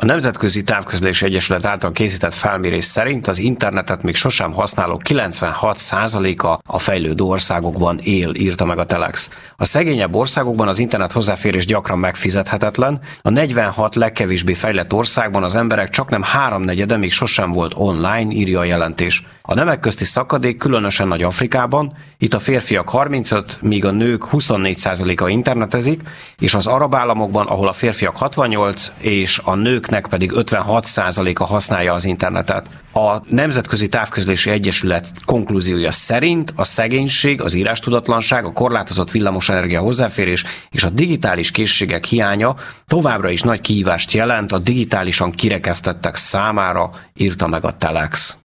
Nemzetközi Távközlési Egyesület által készített felmérés szerint az internetet még sosem használók 96%-a a fejlődő országokban él, írta meg a Telex. A szegényebb országokban az internet hozzáférés gyakran megfizethetetlen, a 46 legkevésbé fejlett országban az emberek csaknem 3/4 még sosem volt online, írja a jelentés. A nemek közti szakadék különösen nagy Afrikában, itt a férfiak 35, míg a nők 24%-a internetezik, és az arab államokban, ahol a férfiak 68 és a nőknek pedig 56%-a használja az internetet. A Nemzetközi Távközlési Egyesület konklúziója szerint a szegénység, az írástudatlanság, a korlátozott villamosenergia hozzáférés és a digitális készségek hiánya továbbra is nagy kihívást jelent a digitálisan kirekesztettek számára, írta meg a Telex.